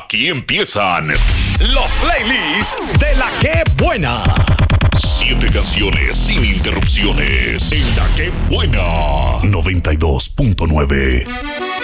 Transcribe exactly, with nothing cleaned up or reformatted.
Aquí empiezan los playlists de La Que Buena. Siete canciones sin interrupciones en La Que Buena noventa y dos punto nueve.